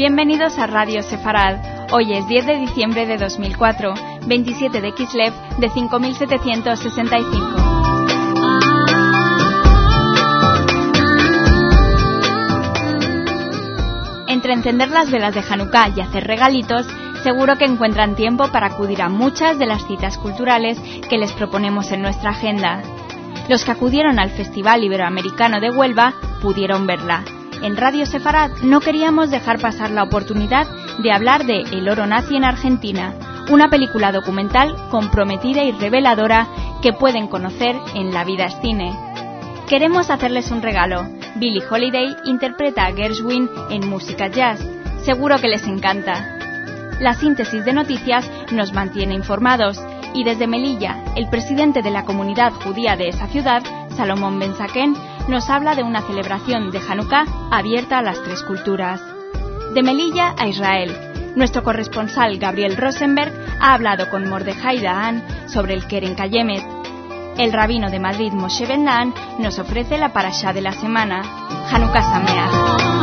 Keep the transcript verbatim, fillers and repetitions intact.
Bienvenidos a Radio Sefarad. Hoy es diez de diciembre de dos mil cuatro, veintisiete de Kislev de cinco mil setecientos sesenta y cinco. Entre encender las velas de Hanukkah y hacer regalitos, seguro que encuentran tiempo para acudir a muchas de las citas culturales que les proponemos en nuestra agenda. Los que acudieron al Festival Iberoamericano de Huelva pudieron verla. En Radio Sefarad no queríamos dejar pasar la oportunidad de hablar de El oro nazi en Argentina, una película documental comprometida y reveladora que pueden conocer en La vida es cine. Queremos hacerles un regalo. Billie Holiday interpreta a Gershwin en música jazz. Seguro que les encanta. La síntesis de noticias nos mantiene informados y desde Melilla, el presidente de la comunidad judía de esa ciudad, Salomón Ben-Zaken, nos habla de una celebración de Hanukkah abierta a las tres culturas. De Melilla a Israel, nuestro corresponsal Gabriel Rosenberg ha hablado con Mordejai Dahan sobre el Keren Kayemet. El rabino de Madrid, Moshe Ben Dahan, nos ofrece la parashá de la semana, Hanukkah Sameach.